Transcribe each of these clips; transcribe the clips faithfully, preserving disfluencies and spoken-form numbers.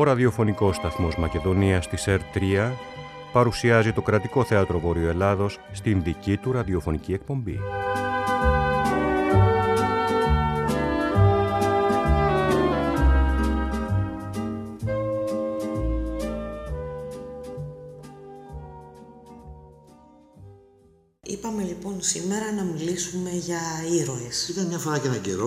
Ο ραδιοφωνικός σταθμός Μακεδονίας της ΕΡΤ τρία παρουσιάζει το Κρατικό Θέατρο Βορείου Ελλάδος στην δική του ραδιοφωνική εκπομπή. Είπαμε λοιπόν σήμερα να μιλήσουμε για ήρωες. Ήταν μια φορά και έναν καιρό.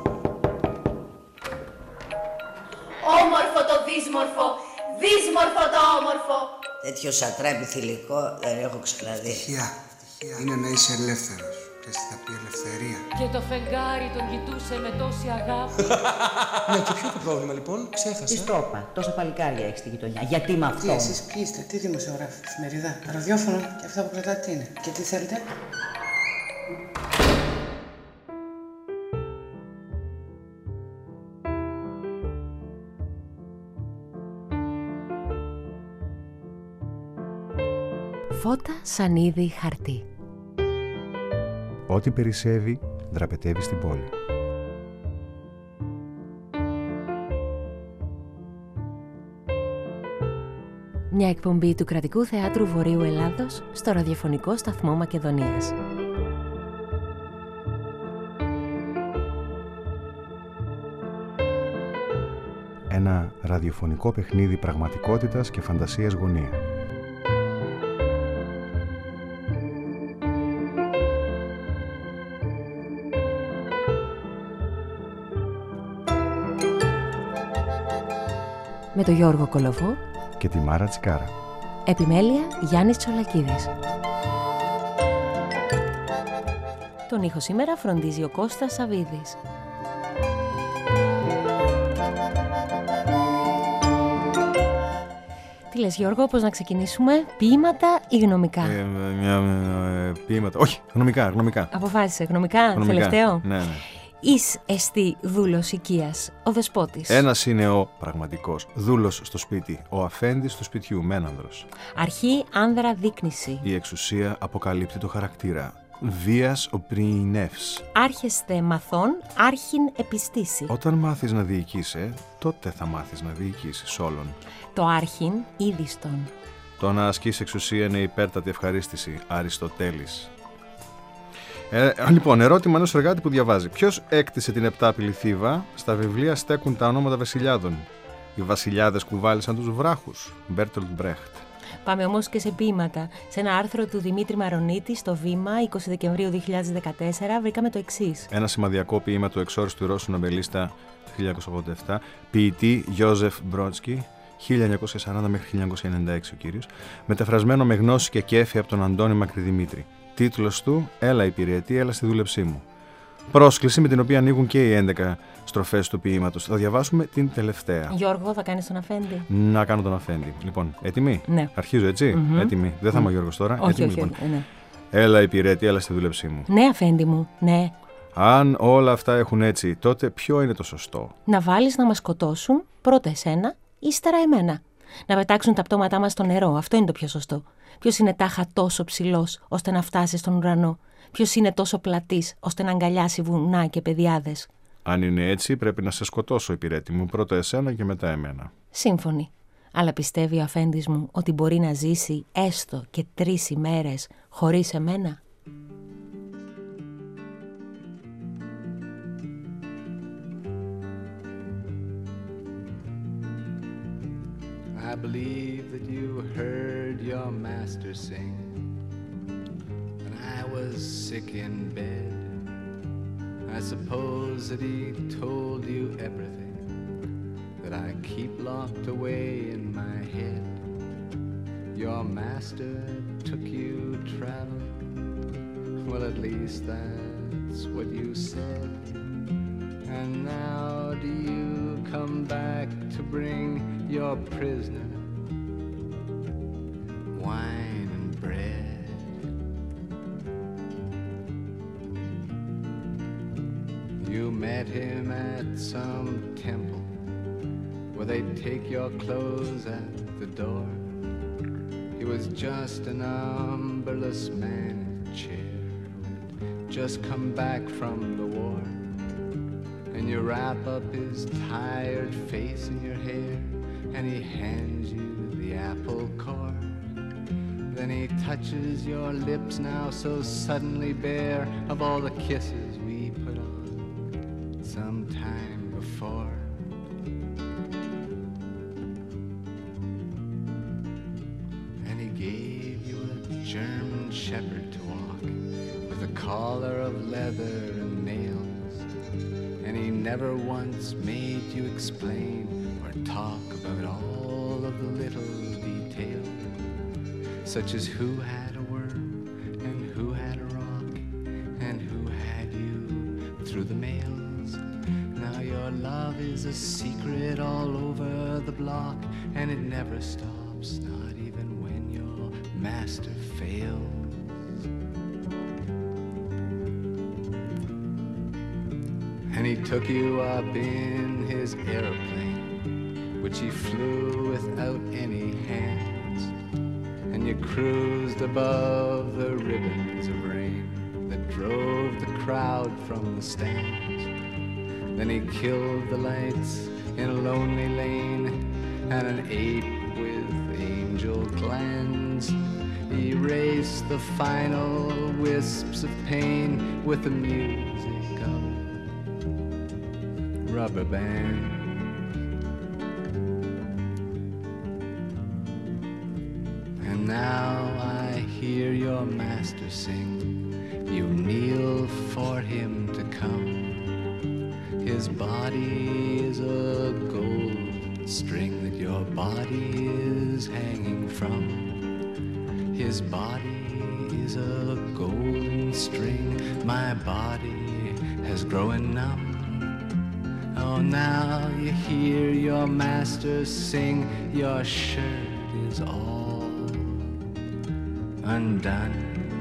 Όμορφο το δύσμορφο, δύσμορφο το όμορφο. Τέτοιο σατράπι θηλυκό δεν έχω ξαναδεί. Τυχαία, τυχαία είναι να είσαι ελεύθερος. Και στη θα πει ελευθερία. Και το φεγγάρι τον κοιτούσε με τόση αγάπη. Ναι, και ποιο το πρόβλημα λοιπόν, ξέχασα. Τι στόπα, τόσα παλικάρια έχει στη γειτονιά. Γιατί με αυτό. Τι εσείς ποιοι είστε, τι δημοσιογράφοι, εφημερίδα, ραδιόφωνο και αυτά που κρατάτε τι είναι. Και τι θέλετε. Φώτα, σανίδι, χαρτί. Ό,τι περισσεύει, δραπετεύει στην πόλη. Μια εκπομπή του Κρατικού Θεάτρου Βορείου Ελλάδος στο ραδιοφωνικό σταθμό Μακεδονίας. Ένα ραδιοφωνικό παιχνίδι πραγματικότητας και φαντασίας γωνία. Με τον Γιώργο Κολοβό και τη Μάρα Τσικάρα. Επιμέλεια Γιάννης Τσολακίδης. Τον ήχο σήμερα φροντίζει ο Κώστας Σαβίδης. Τι λες Γιώργο, πώς να ξεκινήσουμε, ποίηματα ή γνωμικά? Ε, μια, ε, ποίηματα, όχι, γνωμικά, γνωμικά. Αποφάσισε, γνωμικά, γνωμικά. Τελευταίο. Ναι, ναι. Εις εστί δούλος οικίας, ο δεσπότης. Ένας είναι ο πραγματικός δούλος στο σπίτι, ο αφέντης του σπιτιού, μένανδρος. Αρχή άνδρα δείκνηση. Η εξουσία αποκαλύπτει το χαρακτήρα. Βίας ο πρινεύς. Άρχεστε μαθών, άρχιν επιστήσει. Όταν μάθεις να διοικείσαι, τότε θα μάθεις να διοικήσεις όλων. Το άρχιν είδιστον. Το να ασκείς εξουσία είναι υπέρτατη ευχαρίστηση. Αριστοτέλης. Ε, λοιπόν, ερώτημα ενός εργάτη που διαβάζει. Ποιος έκτισε την επτάπηλη θύβα? Στα βιβλία στέκουν τα ονόματα βασιλιάδων. Οι βασιλιάδες κουβάλισαν τους βράχους. Μπέρτολτ Μπρέχτ. Πάμε όμως και σε ποίηματα. Σε ένα άρθρο του Δημήτρη Μαρονίτη στο Βήμα, είκοσι Δεκεμβρίου δύο χιλιάδες δεκατέσσερα, βρήκαμε το εξής. Ένα σημαδιακό ποίημα του εξόριστου Ρώσου νομπελίστα του χίλια εννιακόσια ογδόντα επτά, ποιητή Γιόζεφ Μπρότσκι, χίλια εννιακόσια σαράντα μέχρι χίλια εννιακόσια ενενήντα έξι ο κύριος, μεταφρασμένο με γνώση και κέφι από τον Αντώνη Μακρυδημήτρη. Τίτλος του «Έλα υπηρετή, έλα στη δούλεψή μου». Πρόσκληση με την οποία ανοίγουν και οι έντεκα στροφές του ποίηματος. Θα διαβάσουμε την τελευταία. Γιώργο, θα κάνεις τον αφέντη? Να κάνω τον αφέντη. Λοιπόν, έτοιμοι? Ναι. Αρχίζω έτσι. Mm-hmm. Έτοιμοι. Δεν θα είμαι ο Γιώργος τώρα. Όχι, έτοιμοι, όχι, λοιπόν. ναι. Έλα υπηρέτη, έλα στη δούλεψή μου. Ναι, αφέντη μου, ναι. Αν όλα αυτά έχουν έτσι, τότε ποιο είναι το σωστό? Να βάλεις να μας σκοτώσουν πρώτα εσένα, ύστερα εμένα. Να πετάξουν τα πτώματά μας στο νερό. Αυτό είναι το πιο σωστό. Ποιος είναι τάχα τόσο ψηλός ώστε να φτάσει στον ουρανό? Ποιος είναι τόσο πλατής ώστε να αγκαλιάσει βουνά και πεδιάδες? Αν είναι έτσι, πρέπει να σε σκοτώσω, υπηρέτη μου, πρώτα εσένα και μετά εμένα. Σύμφωνοι. Αλλά πιστεύει ο αφέντης μου ότι μπορεί να ζήσει έστω και τρεις ημέρες χωρίς εμένα? I believe that you heard your master sing when I was sick in bed. I suppose that he told you everything that I keep locked away in my head. Your master took you traveling. Well, at least that's what you said. And now do you come back to bring your prisoner wine and bread? You met him at some temple where they'd take your clothes at the door. He was just an umberless man in a chair who'd just come back from the war. And you wrap up his tired face in your hair and he hands you the apple core. Then he touches your lips now so suddenly bare of all the kisses we put on some time before. And he gave you a German shepherd to walk with a collar of leather and nails. And he never once made you explain or talk about all of the little details, such as who had a worm and who had a rock and who had you through the mails. Now your love is a secret all over the block, and it never stops, not even when your master fails. And he took you up in his aeroplane, which he flew without any hands, and you cruised above the ribbons of rain that drove the crowd from the stands. Then he killed the lights in a lonely lane, and an ape with angel glands erased the final wisps of pain with the music of rubber band. And now I hear your master sing, you kneel for him to come. His body is a golden string that your body is hanging from. His body is a golden string, my body has grown numb. Oh, now you hear your master sing, your shirt is all undone.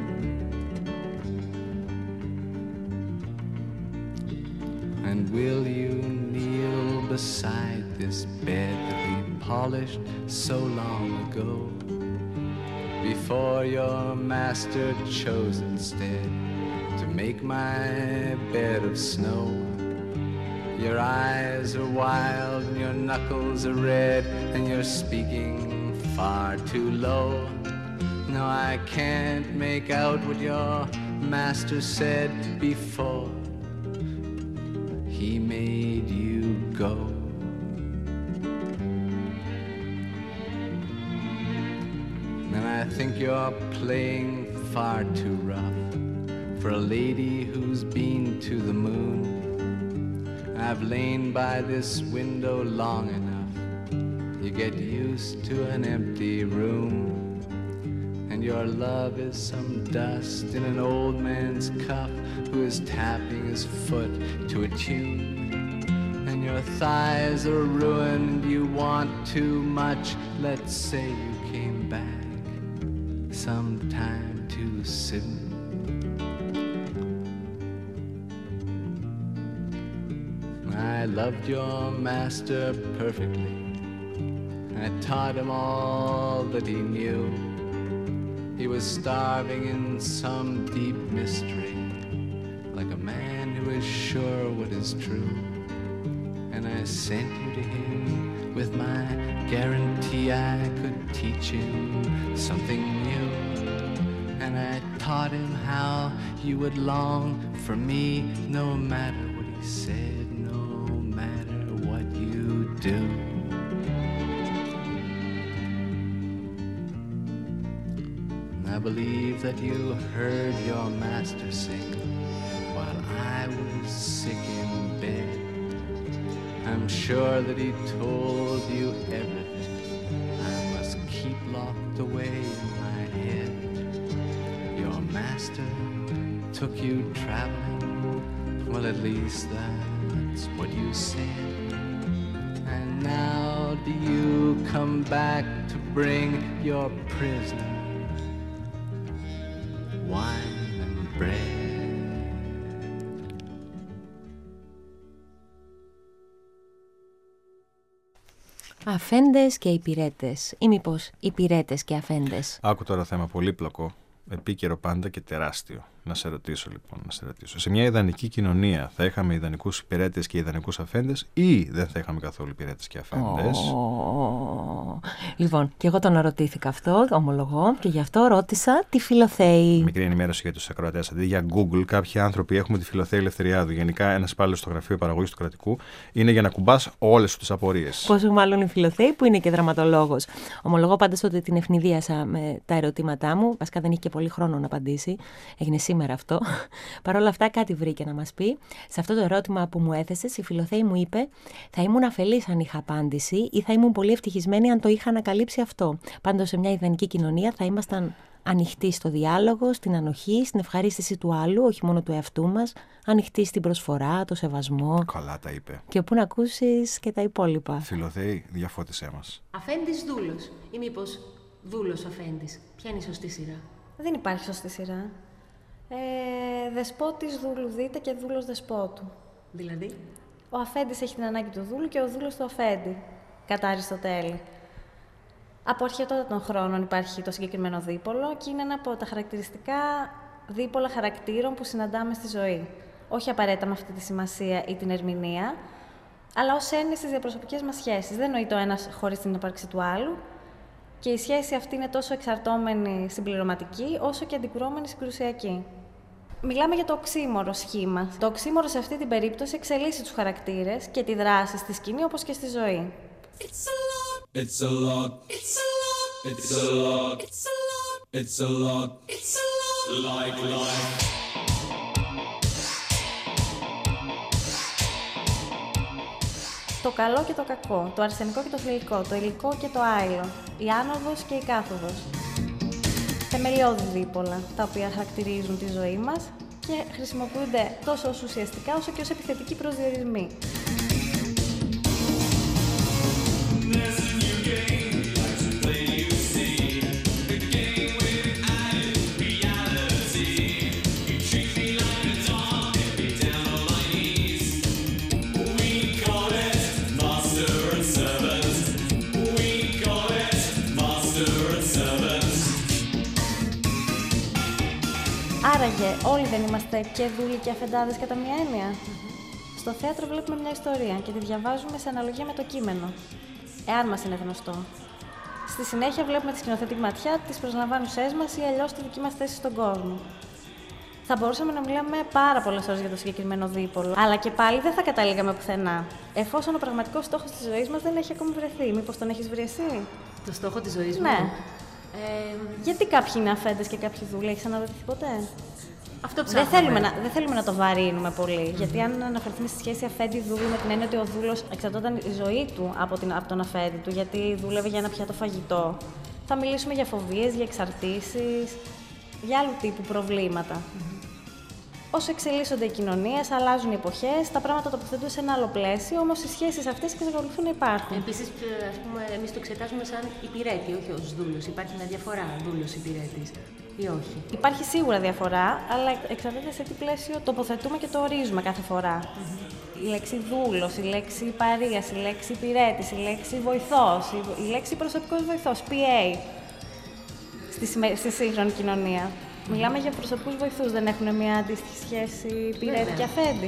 And will you kneel beside this bed that we polished so long ago, before your master chose instead to make my bed of snow? Your eyes are wild and your knuckles are red, and you're speaking far too low. No, I can't make out what your master said before he made you go. And I think you're playing far too rough for a lady who's been to the moon. I've lain by this window long enough. You get used to an empty room, and your love is some dust in an old man's cuff who is tapping his foot to a tune. And your thighs are ruined, you want too much. Let's say you came back sometime too soon. I loved your master perfectly. I taught him all that he knew. He was starving in some deep mystery, like a man who is sure what is true. And I sent you to him with my guarantee I could teach him something new. And I taught him how you would long for me, no matter what he said, no matter what you do. I believe that you heard your master sing while I was sick in bed. I'm sure that he told you everything I must keep locked away in my head. Your master took you traveling, well, at least that's what you said. And now do you come back to bring your prisoner wine and bread? Αφέντες και υπηρέτες, ή μήπως υπηρέτες και αφέντες. Άκου τώρα θέμα πολύπλοκο, επίκαιρο πάντα και τεράστιο. Να σε ρωτήσω λοιπόν, να σε ρωτήσω. Σε μια ιδανική κοινωνία θα είχαμε ιδανικούς υπηρέτες και ιδανικούς αφέντες ή δεν θα είχαμε καθόλου υπηρέτες και αφέντες? Oh. Λοιπόν, και εγώ τον ερωτήθηκα αυτό, ομολογώ, και γι' αυτό ρώτησα τη Φιλοθέη. Μικρή ενημέρωση για τους ακροατές. Αντί για Google, κάποιοι άνθρωποι έχουμε τη Φιλοθέη Ελευθεριάδου. Γενικά, ένας υπάλληλος στο γραφείο παραγωγής του κρατικού είναι για να κουμπάς όλες τις απορίες. Πόσο μάλλον η Φιλοθέη που είναι και δραματολόγος. Ομολογώ πάντως ότι την ευνηδίασα με τα ερωτήματά μου. Βασικά δεν είχε και πολύ χρόνο να απαντήσει. Έγινε σήμερα αυτό. Παρ' όλα αυτά, κάτι βρήκε να μας πει. Σε αυτό το ερώτημα που μου έθεσες, η Φιλοθέη μου είπε: θα ήμουν αφελής αν είχα απάντηση ή θα ήμουν πολύ ευτυχισμένη αν το είχα ανακαλύψει αυτό. Πάντως, σε μια ιδανική κοινωνία θα ήμασταν ανοιχτοί στο διάλογο, στην ανοχή, στην ευχαρίστηση του άλλου, όχι μόνο του εαυτού μας, ανοιχτοί στην προσφορά, το σεβασμό. Καλά τα είπε. Και πού να ακούσεις και τα υπόλοιπα. Φιλοθέη, διαφώτισέ μας. Αφέντης δούλος ή μήπως δούλος αφέντης? Ποια είναι η σωστή σειρά? Δεν υπάρχει σωστή σειρά. Ε, δεσπότης δούλου δείτε και δούλος δεσπότου. Δηλαδή? Ο αφέντης έχει την ανάγκη του δούλου και ο δούλος του αφέντη. Κατά Αριστοτέλη. Από αρχαιότητα των χρόνων υπάρχει το συγκεκριμένο δίπολο και είναι ένα από τα χαρακτηριστικά δίπολα χαρακτήρων που συναντάμε στη ζωή. Όχι απαραίτητα με αυτή τη σημασία ή την ερμηνεία, αλλά ως έννοια στις διαπροσωπικές μας σχέσεις. Δεν νοεί το ένας χωρίς την ύπαρξη του άλλου και η σχέση αυτή είναι τόσο εξαρτώμενη συμπληρωματική, όσο και αντικρουόμενη συγκρουσιακή. Μιλάμε για το οξύμορο σχήμα. Το οξύμορο σε αυτή την περίπτωση εξελίσσει τους χαρακτήρες και τη δράση στη σκηνή όπως και στη ζωή. It's a lot. It's a lot. It's a lot. It's a lot. It's a lot. It's a lot. Like life. Το καλό και το κακό, το αρσενικό και το θηλυκό, το υλικό και το άειλο, η άνοδος και η κάθοδος. Θεμελιώδη δίπολα, τα οποία χαρακτηρίζουν τη ζωή μας και χρησιμοποιούνται τόσο ως ουσιαστικά όσο και ως επιθετικοί προσδιορισμοί. Άραγε, όλοι δεν είμαστε και δούλοι και αφεντάδες κατά μία έννοια. Mm-hmm. Στο θέατρο βλέπουμε μια ιστορία και τη διαβάζουμε σε αναλογία με το κείμενο, εάν μας είναι γνωστό. Στη συνέχεια βλέπουμε τη σκηνοθετική ματιά, τις προσλαμβάνουσές μας ή αλλιώς τη δική μας θέση στον κόσμο. Θα μπορούσαμε να μιλάμε πάρα πολλές ώρες για το συγκεκριμένο δίπολο, αλλά και πάλι δεν θα καταλήγαμε πουθενά, εφόσον ο πραγματικός στόχος της ζωής μας δεν έχει ακόμη βρεθεί. Μήπως τον έχεις βρει εσύ? Το στόχο της ζωής μου? Ναι. Ε, Γιατί κάποιοι είναι αφέντες και κάποιοι δούλοι, έχεις αναρωτηθεί ποτέ? Αυτό δεν θέλουμε, να, δεν θέλουμε να το βαρύνουμε πολύ. Mm-hmm. Γιατί αν αναφερθούμε στη σχέση αφέντη-δούλου με την έννοια ότι ο δούλος εξαρτώταν η ζωή του από, την, από τον αφέντη του, γιατί δούλευε για ένα πιάτο φαγητό, θα μιλήσουμε για φοβίες, για εξαρτήσεις, για άλλου τύπου προβλήματα. Mm-hmm. Όσο εξελίσσονται οι κοινωνίες, αλλάζουν οι εποχές, τα πράγματα τοποθετούν σε ένα άλλο πλαίσιο, όμως οι σχέσεις αυτές εξακολουθούν να υπάρχουν. Επίσης, ας πούμε, εμείς το εξετάζουμε σαν υπηρέτη, όχι ως δούλος. Υπάρχει μια διαφορά δούλος-υπηρέτης ή όχι? Υπάρχει σίγουρα διαφορά, αλλά εξαρτάται σε τι πλαίσιο τοποθετούμε και το ορίζουμε κάθε φορά. Mm-hmm. Η λέξη δούλος, η λέξη παρείας, η λέξη υπηρέτης, η λέξη βοηθός, η λέξη προσωπικός βοηθός, πι έι, στη, στη σύγχρονη κοινωνία. Μιλάμε για προσωπικούς βοηθούς, δεν έχουν μια αντίστοιχη σχέση υπηρέτη και αφέντη.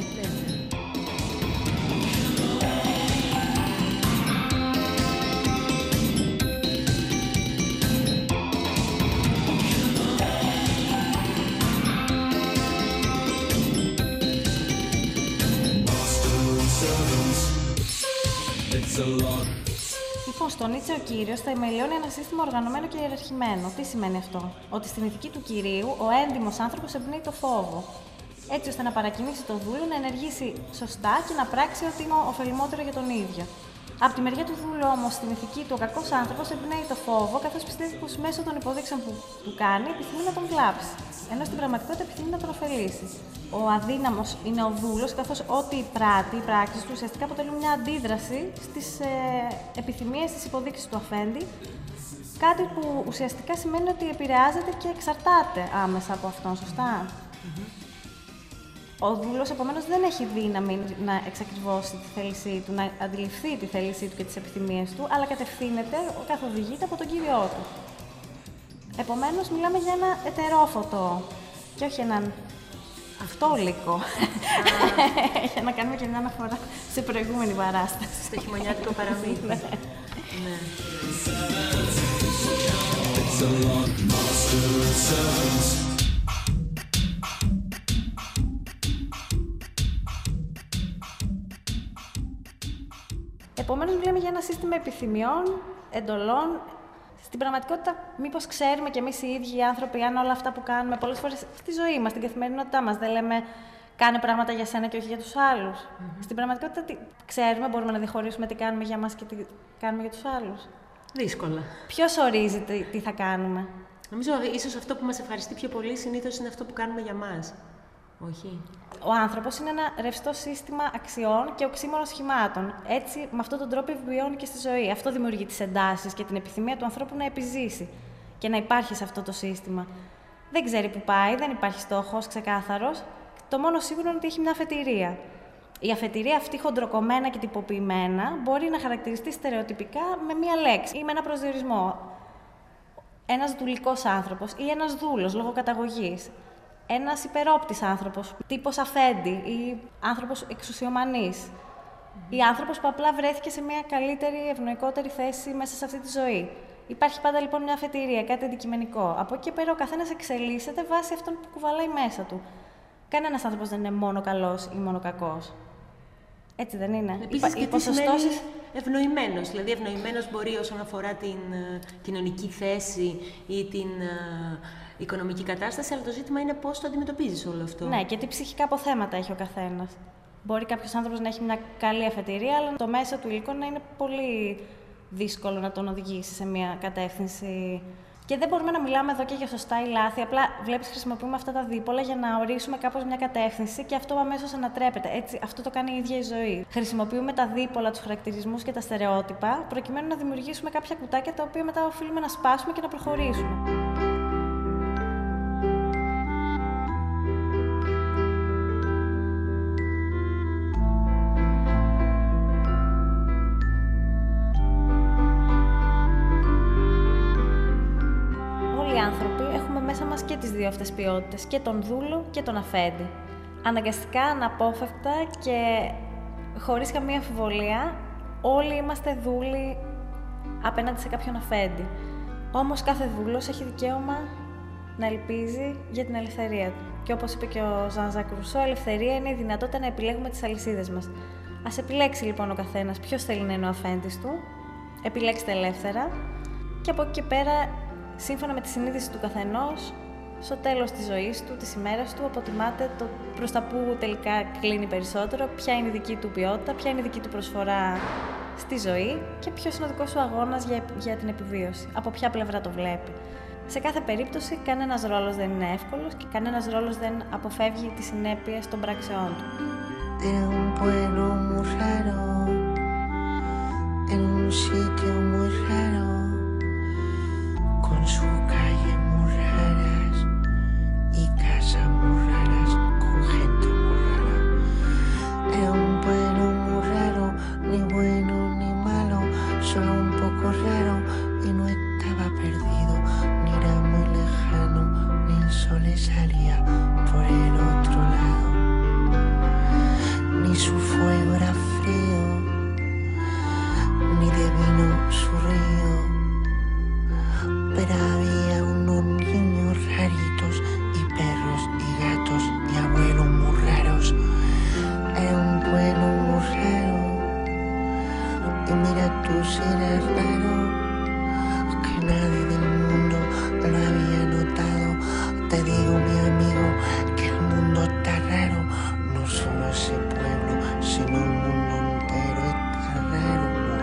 Λοιπόν, στον Νίτσε ο κύριος θεμελιώνει ένα σύστημα οργανωμένο και ιεραρχημένο. Τι σημαίνει αυτό? Ότι στην ηθική του κυρίου ο έντιμος άνθρωπος εμπνέει το φόβο, έτσι ώστε να παρακινήσει το δούλο να ενεργήσει σωστά και να πράξει ό,τι είναι ωφελημότερο για τον ίδιο. Από τη μεριά του δούλου όμως, στην ηθική του ο κακός άνθρωπος εμπνέει το φόβο, καθώς πιστεύει πως μέσω των υποδείξεων που του κάνει επιθυμεί να τον βλάψει, ενώ στην πραγματικότητα επιθυμεί να τον ωφελήσει. Ο αδύναμος είναι ο δούλος, καθώς ό,τι πράττει, οι πράξεις του ουσιαστικά αποτελούν μια αντίδραση στις ε, επιθυμίες, στις υποδείξεις του αφέντη, κάτι που ουσιαστικά σημαίνει ότι επηρεάζεται και εξαρτάται άμεσα από αυτόν, σωστά? Mm-hmm. Ο δούλος, επομένως, δεν έχει δύναμη να εξακριβώσει τη θέλησή του, να αντιληφθεί τη θέλησή του και τις επιθυμίες του, αλλά κατευθύνεται, καθοδηγείται από τον κύριό του. Επομένως, μιλάμε για ένα ετερόφωτο Και όχι έναν αυτόλικο. Για να κάνουμε και μια αναφορά σε προηγούμενη παράσταση. Στο χειμωνιάτικο παραμύθι. Ναι. Επομένως, μιλάμε για ένα σύστημα επιθυμιών, εντολών. Στην πραγματικότητα, μήπως ξέρουμε κι εμείς οι ίδιοι οι άνθρωποι, αν όλα αυτά που κάνουμε πολλές φορές στη ζωή μας, στην καθημερινότητά μας, δεν λέμε κάνε πράγματα για σένα και όχι για τους άλλους. Mm-hmm. Στην πραγματικότητα, τι, ξέρουμε, μπορούμε να διαχωρίσουμε τι κάνουμε για μας και τι κάνουμε για τους άλλους. Δύσκολα. Ποιος ορίζει τι, τι θα κάνουμε? Νομίζω ίσως αυτό που μας ευχαριστεί πιο πολύ συνήθως είναι αυτό που κάνουμε για μας. Όχι. Ο άνθρωπος είναι ένα ρευστό σύστημα αξιών και οξύμορων σχημάτων. Έτσι, με αυτόν τον τρόπο βιώνει και στη ζωή. Αυτό δημιουργεί τις εντάσεις και την επιθυμία του ανθρώπου να επιζήσει και να υπάρχει σε αυτό το σύστημα. Δεν ξέρει που πάει, δεν υπάρχει στόχος ξεκάθαρος. Το μόνο σίγουρο είναι ότι έχει μια αφετηρία. Η αφετηρία αυτή, χοντροκομμένα και τυποποιημένα, μπορεί να χαρακτηριστεί στερεοτυπικά με μία λέξη ή με ένα προσδιορισμό. Ένας δουλικός άνθρωπος ή ένας δούλος λόγω καταγωγής. Ένας υπερόπτης άνθρωπος, τύπος αφέντη ή άνθρωπος εξουσιομανής. Mm. Ή άνθρωπος που απλά βρέθηκε σε μια καλύτερη, ευνοϊκότερη θέση μέσα σε αυτή τη ζωή. Υπάρχει πάντα λοιπόν μια αφετηρία, κάτι αντικειμενικό. Από εκεί και πέρα ο καθένας εξελίσσεται βάσει αυτόν που κουβαλάει μέσα του. Κανένας άνθρωπος δεν είναι μόνο καλός ή μόνο κακός. Έτσι δεν είναι? Επίσης και τι σημαίνει ευνοημένος. Δηλαδή ευνοημένος μπορεί όσον αφορά την uh, κοινωνική θέση ή την uh, οικονομική κατάσταση, αλλά το ζήτημα είναι πώς το αντιμετωπίζεις όλο αυτό. Ναι, και τι ψυχικά αποθέματα έχει ο καθένας. Μπορεί κάποιος άνθρωπος να έχει μια καλή αφετηρία, αλλά το μέσα του υλικό να είναι πολύ δύσκολο να τον οδηγήσει σε μια κατεύθυνση. Και δεν μπορούμε να μιλάμε εδώ και για σωστά ή λάθη. Απλά βλέπεις, χρησιμοποιούμε αυτά τα δίπολα για να ορίσουμε κάπως μια κατεύθυνση και αυτό αμέσως ανατρέπεται. Έτσι, αυτό το κάνει η ίδια η ζωή. Χρησιμοποιούμε τα δίπολα, τους χαρακτηρισμούς και τα στερεότυπα, προκειμένου να δημιουργήσουμε κάποια κουτάκια τα οποία μετά οφείλουμε να σπάσουμε και να προχωρήσουμε. Και τις δύο αυτές ποιότητες, και τον δούλο και τον αφέντη. Αναγκαστικά, αναπόφευκτα και χωρίς καμία αμφιβολία, όλοι είμαστε δούλοι απέναντι σε κάποιον αφέντη. Όμως κάθε δούλος έχει δικαίωμα να ελπίζει για την ελευθερία του. Και όπως είπε και ο Ζαν Ζακ Ρουσό, ελευθερία είναι η δυνατότητα να επιλέγουμε τις αλυσίδες μας. Ας επιλέξει λοιπόν ο καθένας ποιος θέλει να είναι ο αφέντης του, επιλέξτε ελεύθερα και από εκεί και πέρα, σύμφωνα με τη συνείδηση του καθενός, στο τέλος της ζωής του, της ημέρας του, αποτιμάται το προς τα που τελικά κλείνει περισσότερο, ποια είναι η δική του ποιότητα, ποια είναι η δική του προσφορά στη ζωή και ποιος είναι ο δικός σου αγώνας για, για την επιβίωση, από ποια πλευρά το βλέπει. Σε κάθε περίπτωση, κανένας ρόλος δεν είναι εύκολος και κανένας ρόλος δεν αποφεύγει τις συνέπειες των πράξεών του. Su calle muy raras y casas muy raras con gente muy rara. Es un pueblo muy raro, ni bueno ni malo, solo un poco raro y no estaba perdido, ni era muy lejano, ni el sol le salía por el otro lado, ni su fuego era frío, ni de vino su río. Pero había unos niños raritos y perros y gatos y abuelos muy raros. Era un pueblo muy raro. Y mira tú si eres raro, que nadie del mundo lo había notado. Te digo, mi amigo, que el mundo está raro. No solo ese pueblo, sino el mundo entero está raro.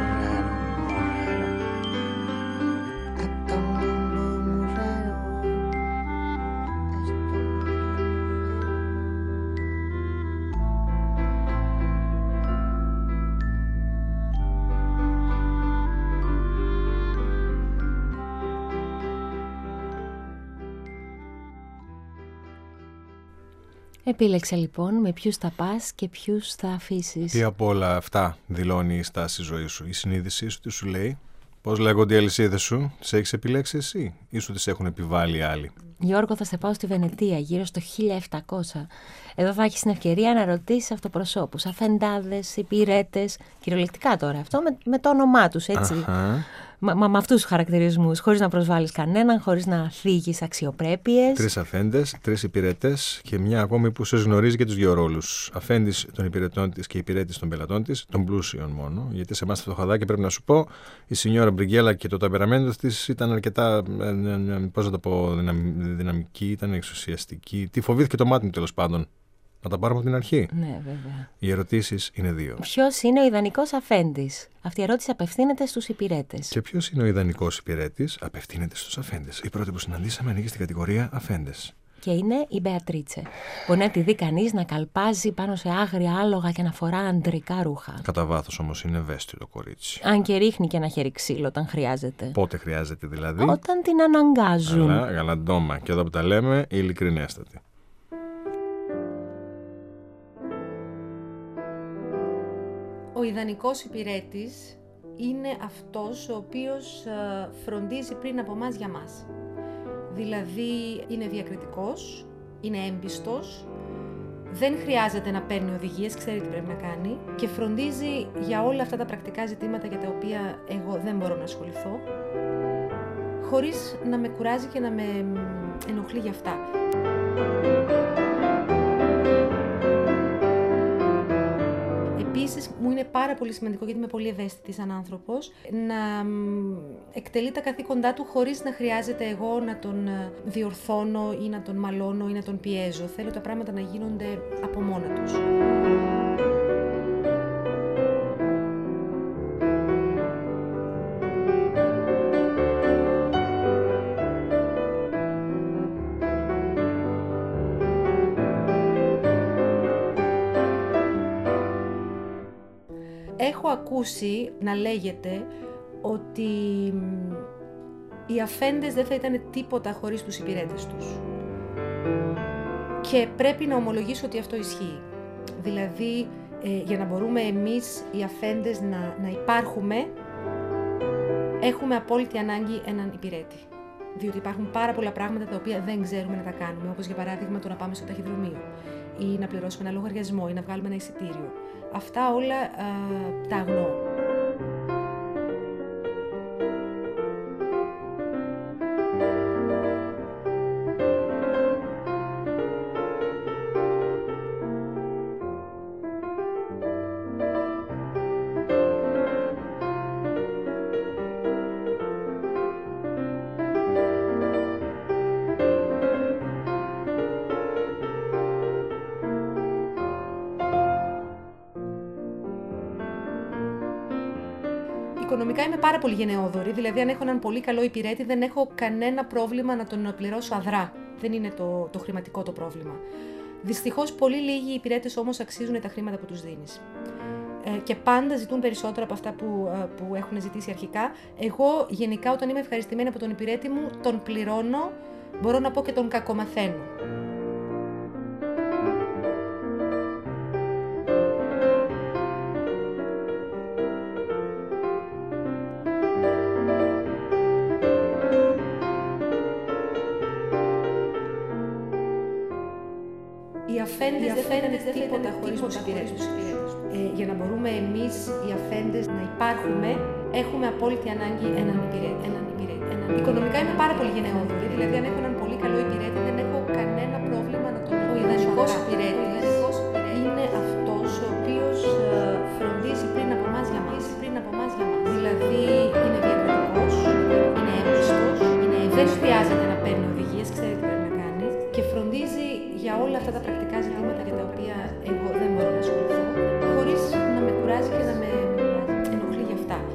Επίλεξε λοιπόν με ποιους θα πας και ποιους θα αφήσεις. Τι από όλα αυτά δηλώνει η στάση ζωή σου, η συνείδησή σου, τι σου λέει? Πώς λέγονται οι αλυσίδες σου, τις έχεις επιλέξει εσύ ή σου τις έχουν επιβάλει άλλοι? Γιώργο, θα σε πάω στη Βενετία γύρω στο χίλια επτακόσια. Εδώ θα έχεις την ευκαιρία να ρωτήσεις αυτοπροσώπους, αφεντάδες, υπηρέτες, κυριολεκτικά τώρα αυτό, με, με το όνομά τους, έτσι. Αχα. Μα, μα με αυτούς τους χαρακτηρισμούς, χωρίς να προσβάλλεις κανέναν, χωρίς να θίγεις αξιοπρέπειες. Τρεις αφέντες, τρεις υπηρετές και μια ακόμη που σας γνωρίζει και τους δύο ρόλους. Αφέντης των υπηρετών της και υπηρέτης των πελατών της, των πλούσιων μόνο. Γιατί σε εμάς τα φτωχαδάκια πρέπει να σου πω, η Σινιόρα Μπριγκέλα και το ταπεραμέντο της ήταν αρκετά, πώς να το πω, δυναμική, ήταν εξουσιαστική. Τι φοβήθηκε το μάτι μου τέλος πάντων. Να τα πάρουμε από την αρχή. Ναι, βέβαια. Οι ερωτήσεις είναι δύο. Ποιος είναι ο ιδανικός αφέντης? Αυτή η ερώτηση απευθύνεται στους υπηρέτες. Και ποιος είναι ο ιδανικός υπηρέτης? Απευθύνεται στους αφέντες. Η πρώτη που συναντήσαμε ανήκει στην κατηγορία αφέντες. Και είναι η Μπεατρίτσε. Μπορεί να τη δει κανείς να καλπάζει πάνω σε άγρια άλογα και να φορά αντρικά ρούχα. Κατά βάθος όμως είναι ευαίσθητο κορίτσι. Αν και ρίχνει και ένα χέρι ξύλο όταν χρειάζεται. Πότε χρειάζεται δηλαδή? Όταν την αναγκάζουν. Αλλά γαλαντόμα. Και εδώ που τα λέμε, ειλικρινέστατη. Ο ιδανικός υπηρέτης είναι αυτός ο οποίος φροντίζει πριν από μας για μας. Δηλαδή είναι διακριτικός, είναι έμπιστος, δεν χρειάζεται να παίρνει οδηγίες, ξέρει τι πρέπει να κάνει και φροντίζει για όλα αυτά τα πρακτικά ζητήματα για τα οποία εγώ δεν μπορώ να ασχοληθώ, χωρίς να με κουράζει και να με ενοχλεί για αυτά. Επίσης, μου είναι πάρα πολύ σημαντικό, γιατί είμαι πολύ ευαίσθητη σαν άνθρωπος, να εκτελεί τα καθήκοντά του χωρίς να χρειάζεται εγώ να τον διορθώνω ή να τον μαλώνω ή να τον πιέζω. Θέλω τα πράγματα να γίνονται από μόνα τους. Έχω ακούσει να λέγεται ότι οι αφέντες δεν θα ήταν τίποτα χωρίς τους υπηρέτες τους. Και πρέπει να ομολογήσω ότι αυτό ισχύει. Δηλαδή, ε, για να μπορούμε εμείς οι αφέντες να, να υπάρχουμε, έχουμε απόλυτη ανάγκη έναν υπηρέτη. Διότι υπάρχουν πάρα πολλά πράγματα τα οποία δεν ξέρουμε να τα κάνουμε, όπως για παράδειγμα το να πάμε στο ταχυδρομείο ή να πληρώσουμε ένα λογαριασμό ή να βγάλουμε ένα εισιτήριο. Αυτά όλα α, τα αγνοώ. Οικονομικά είμαι πάρα πολύ γενναιόδορη, δηλαδή αν έχω έναν πολύ καλό υπηρέτη δεν έχω κανένα πρόβλημα να τον πληρώσω αδρά. Δεν είναι το, το χρηματικό το πρόβλημα. Δυστυχώς πολύ λίγοι υπηρέτες όμως αξίζουν τα χρήματα που τους δίνεις. Ε, και πάντα ζητούν περισσότερα από αυτά που, που έχουν ζητήσει αρχικά. Εγώ γενικά όταν είμαι ευχαριστημένη από τον υπηρέτη μου τον πληρώνω, μπορώ να πω και τον κακομαθαίνω. Οι αφέντες δεν θα ήταν τίποτα χωρίς τους υπηρέτες. Ε, για να μπορούμε εμείς οι αφέντες να υπάρχουμε, έχουμε απόλυτη ανάγκη έναν υπηρέτη. Έναν υπηρέτη. Έναν... Οικονομικά είμαι πάρα πολύ γενναιόδορη, δηλαδή αν έχω έναν πολύ καλό υπηρέτη δεν έχω κανένα πρόβλημα να τον... Ο ιδανικός υπηρέτης είναι αυτός ο οποίος φροντίζει πριν από εμάς για μας. Πριν από εμάς για μας. Δηλαδή είναι διακριτικός, είναι έμπιστος, είναι... δεν χρειάζεται να παίρνει οδηγίες, ξέρει τι πρέπει να κάνει και φροντίζει για όλα αυτά τα πρακτικά ζητήματα για τα οποία εγώ δεν μπορώ να ασχοληθώ, χωρίς να με κουράζει και να με ενοχλεί για αυτά.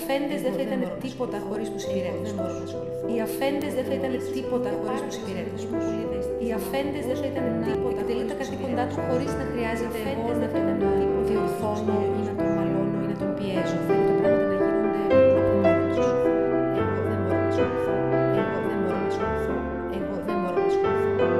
αφέντες δεν θα ήταν τίποτα χωρίς τους υπηρέτες τους. Οι αφέντες δεν θα ήταν τίποτα χωρίς τους υπηρέτες τους. Οι αφέντες δεν θα ήταν τίποτα. Εκτελεί τα καθήκοντά του χωρίς να χρειάζεται εγώ να τον διορθώνω ή να τον μαλώνω ή να τον πιέζω. Θέλει τα πράγματα να γίνονται από μόνοι τους. Εγώ δεν μπορώ να ασχοληθώ. Εγώ δεν μπορώ να ασχοληθώ. Εγώ δεν μπορώ να ασχοληθώ.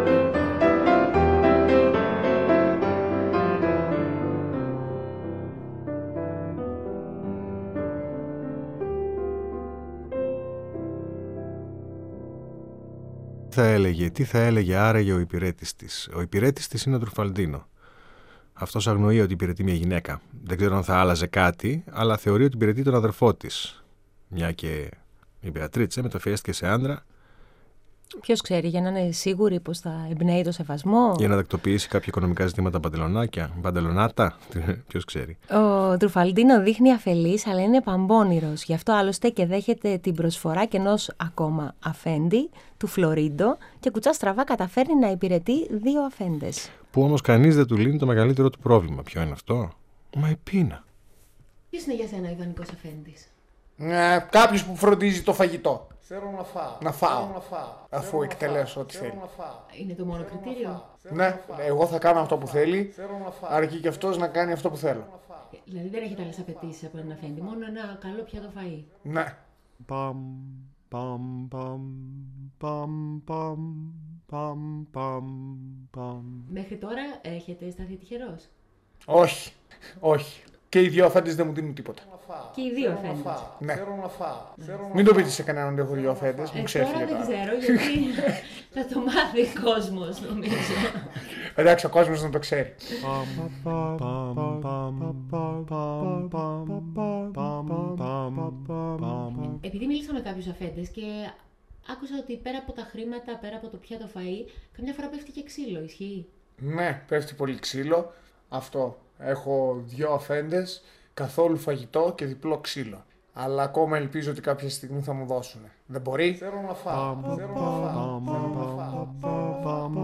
Θα έλεγε, τι θα έλεγε άραγε ο υπηρέτης της. Ο υπηρέτης της είναι ο Τρουφαλντίνο. Αυτός αγνοεί ότι υπηρετεί μια γυναίκα. Δεν ξέρω αν θα άλλαζε κάτι, αλλά θεωρεί ότι υπηρετεί τον αδερφό της. Μια και η Μπεατρίτσε μεταφιέστηκε σε άντρα. Ποιος ξέρει, για να είναι σίγουρη πως θα εμπνέει το σεβασμό. Για να τακτοποιήσει κάποια οικονομικά ζητήματα παντελονάκια, παντελονάτα. Ποιος ξέρει. Ο Τρουφαλντίνο δείχνει αφελής, αλλά είναι παμπώνηρος. Γι' αυτό άλλωστε και δέχεται την προσφορά και ενός ακόμα αφέντη, του Φλωρίντο, και κουτσά στραβά καταφέρνει να υπηρετεί δύο αφέντες. Που όμως κανείς δεν του λύνει το μεγαλύτερο του πρόβλημα. Ποιο είναι αυτό? Μα η πείνα. Ποιος είναι για σένα ο ιδανικός αφέντης? Ε, κάποιος που φροντίζει το φαγητό. Θέλω να φάω. Να φάω. Θέλω να φάω. Αφού Θέλω εκτελέσω να ό,τι Θέλω θέλει. να φάω. Είναι το μόνο κριτήριο? Ναι, εγώ θα κάνω αυτό που θέλει, Θέλω να φάω. αρκεί και αυτός να κάνει αυτό που θέλω. Δηλαδή δεν έχετε άλλες απαιτήσεις από έναν αφέντη, μόνο ένα καλό πιάτο φαΐ. Ναι. Παμ, παμ, παμ, παμ, παμ, παμ, παμ, παμ. Μέχρι τώρα έχετε σταθεί τυχερός? Όχι, όχι. Και οι δύο αφέντες δεν μου δίνουν τίποτα. Και οι δύο αφέντες? Ναι. Θέλω να φάω. Μην το πείτε σε κανέναν ότι έχω δύο αφέντες, μου Ε, ξέφυγε τώρα δεν τώρα. ξέρω, γιατί θα το μάθει ο κόσμος, νομίζω. Εντάξει, ο κόσμος να το ξέρει. Επειδή μίλησα με κάποιους αφέντες και άκουσα ότι πέρα από τα χρήματα, πέρα από το πιάτο φαΐ, καμιά φορά πέφτει και ξύλο, ισχύει? Ναι, πέφτει πολύ ξύλο. Αυτό. Έχω δύο αφέντες, καθόλου φαγητό και διπλό ξύλο. Αλλά ακόμα ελπίζω ότι κάποια στιγμή θα μου δώσουν. Δεν μπορεί? Θέλω να φάω. Θέλω να φάω. Θέλω να φάω.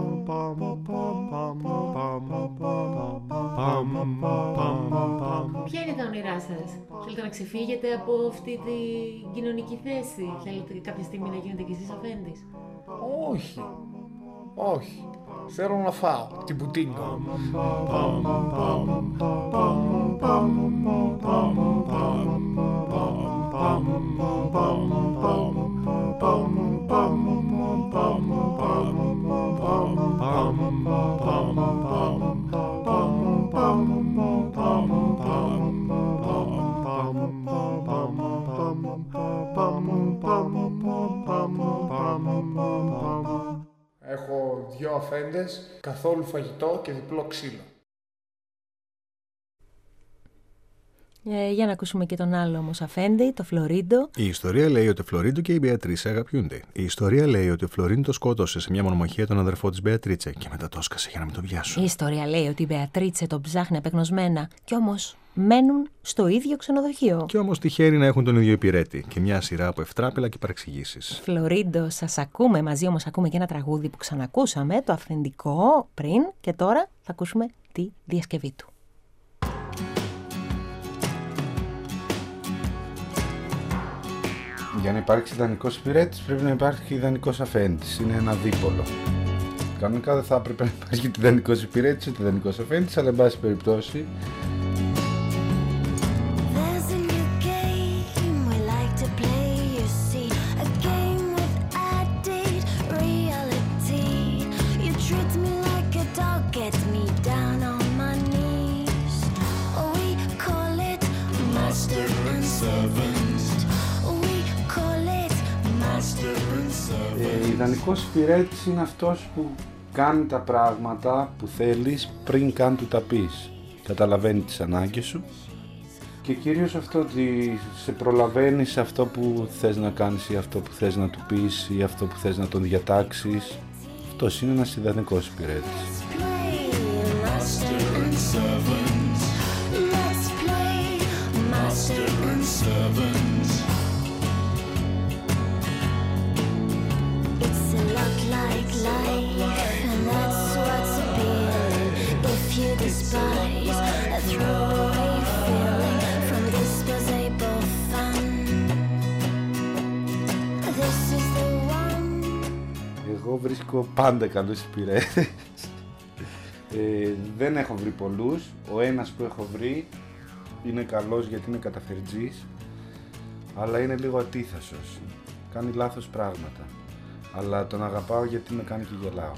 Ποια είναι τα όνειρά σας? Θέλετε να ξεφύγετε από αυτή την κοινωνική θέση? Θέλετε κάποια στιγμή να γίνετε κι εσείς αφέντης? Όχι. Όχι. Θέλω να φάω την πουτίνκα. Έχω δύο αφέντες, καθόλου φαγητό και διπλό ξύλο. Ε, για να ακούσουμε και τον άλλο όμως αφέντη, το Φλωρίντο. Η ιστορία λέει ότι ο Φλωρίντο και η Μπεατρίτσε αγαπιούνται. Η ιστορία λέει ότι ο Φλωρίντο σκότωσε σε μια μονομαχία τον αδερφό της Μπεατρίτσε και μετά το έσκασε για να μην το βιάσουν. Η ιστορία λέει ότι η Μπεατρίτσε τον ψάχνει απεγνωσμένα κι όμως μένουν στο ίδιο ξενοδοχείο. Κι όμως τυχαίνει να έχουν τον ίδιο υπηρέτη και μια σειρά από ευτράπελα και παρεξηγήσεις. Φλωρίντο, σας ακούμε μαζί, όμως ακούμε και ένα τραγούδι που ξανακούσαμε, το αυθεντικό πριν, και τώρα θα ακούσουμε τη διασκευή του. Για να υπάρξει ιδανικός υπηρέτης πρέπει να υπάρχει ιδανικός αφέντης. Είναι ένα δίπολο. Κανονικά δεν θα έπρεπε να υπάρχει ούτε ιδανικός υπηρέτης ούτε ιδανικός αφέντης, αλλά εν πάση περιπτώσει. Ο ιδανικός υπηρέτης είναι αυτός που κάνει τα πράγματα που θέλεις πριν καν του τα πεις. Καταλαβαίνει τις ανάγκες σου και κυρίως αυτό ότι σε προλαβαίνει σε αυτό που θες να κάνεις ή αυτό που θες να του πεις ή αυτό που θες να τον διατάξεις. Αυτός είναι ένας ιδανικός υπηρέτης. Despise a throwaway feeling from disposable fun. βρίσκω πάντα καλούς υπηρέτες. Ε, δεν έχω βρει πολλούς. Ο ένας που έχω βρει είναι καλός γιατί είναι καταφερτζής, αλλά είναι λίγο ατίθασος. Κάνει λάθος πράγματα. Αλλά τον αγαπάω γιατί με κάνει και γελάω.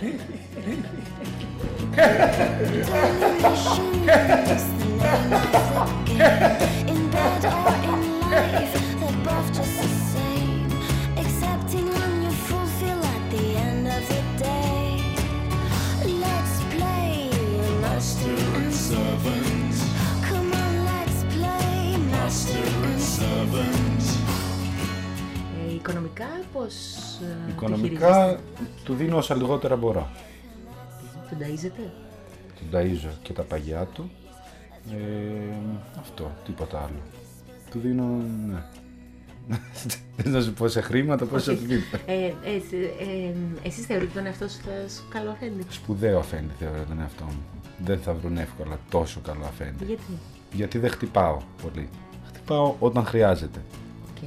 Ε, οικονομικά πώς ε, Οικονομικά του δίνω όσα λιγότερα μπορώ. Τον ταΐζετε? Τον ταΐζω και τα παγιά του. Ε, αυτό, τίποτα άλλο. Του δίνω, ναι. Δεν να σου πω σε χρήματα, πώς θα του δίνω. Ε, ε, ε, εσείς θεωρείτε τον εαυτό σας καλό αφέντη? Σπουδαίο αφέντη θεωρώ τον εαυτό μου. Δεν θα βρουν εύκολα τόσο καλό αφέντη. Γιατί? Γιατί δεν χτυπάω πολύ. Χτυπάω όταν χρειάζεται. Okay.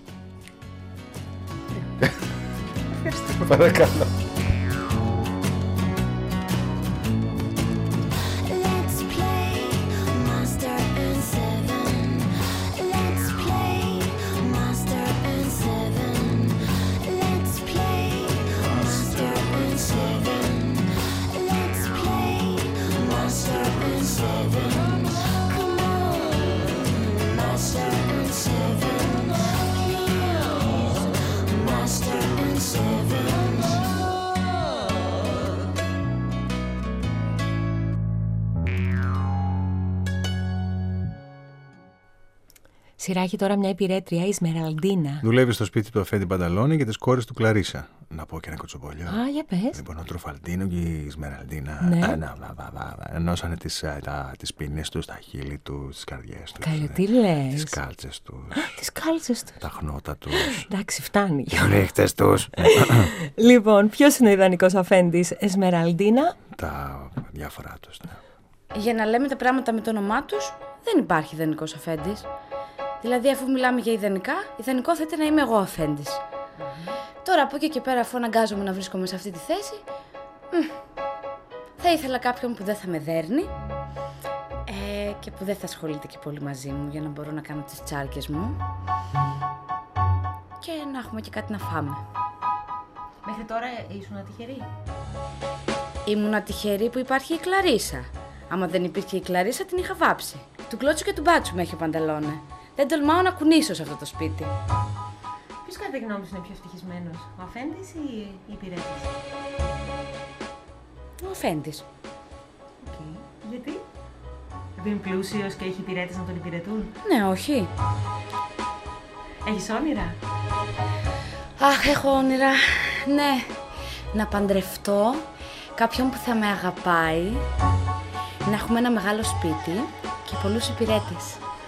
Ευχαριστώ. Παρακαλώ. Σειρά τώρα μια υπηρέτρια, η Σμεραλντίνα. Δουλεύει στο σπίτι του Αφέντη Πανταλόνι και της κόρης του Κλαρίσα. Να πω και ένα κοτσομπολιό. Α, για πες. Λοιπόν, ο Τροφαλτίνο και η Σμεραλντίνα Ναι. ενώσανε τις, τα, τις πίνες τους, τα χείλη τους, τις καρδιές τους. Καλέ, τι λες. Τις κάλτσες τους. Τις κάλτσες τους. Τα χνότα τους. Εντάξει, φτάνει. Οι νύχτες τους. Λοιπόν, ποιος είναι ο ιδανικός αφέντης, Εσμεραλντίνα? Τα διάφορά τους. Ναι. Για να λέμε τα πράγματα με το όνομά τους, δεν υπάρχει ιδανικός αφέντης. Δηλαδή, αφού μιλάμε για ιδανικά, ιδανικό θα ήταν να είμαι εγώ αφέντης. Mm-hmm. Τώρα, από εκεί και πέρα, αφού αναγκάζομαι να βρίσκομαι σε αυτή τη θέση, μ, θα ήθελα κάποιον που δεν θα με δέρνει ε, και που δεν θα ασχολείται και πολύ μαζί μου για να μπορώ να κάνω τις τσάρκες μου και να έχουμε και κάτι να φάμε. Μέχρι τώρα ήσουν τυχερή? Ήμουν τυχερή που υπάρχει η Κλαρίσα. Άμα δεν υπήρχε η Κλαρίσα, την είχα βάψει. Του κλώτσου και του μπάτσου με έχει ο Πανταλόνε. Δεν τολμάω να κουνήσω σε αυτό το σπίτι. Ποιος κατά τη γνώμη σου είναι πιο ευτυχισμένος, ο αφέντης ή η υπηρέτης? Ο αφέντης. Okay. Γιατί? Γιατί είναι πλούσιος και έχει υπηρέτες να τον υπηρετούν? Ναι, όχι. Έχεις όνειρα? Αχ, έχω όνειρα. Ναι. Να παντρευτώ κάποιον που θα με αγαπάει, να έχουμε ένα μεγάλο σπίτι και πολλούς υπηρέτες.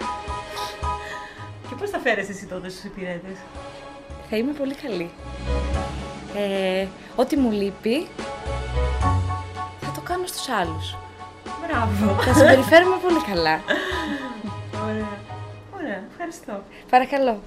Και πώς θα φέρεσαι εσύ τότε στους υπηρέτες? Θα είμαι πολύ καλή. Ε, ό,τι μου λείπει, θα το κάνω στους άλλους. Μπράβο. Θα συμπεριφέρομαι πολύ καλά. Ωραία. Ωραία. Ευχαριστώ. Παρακαλώ.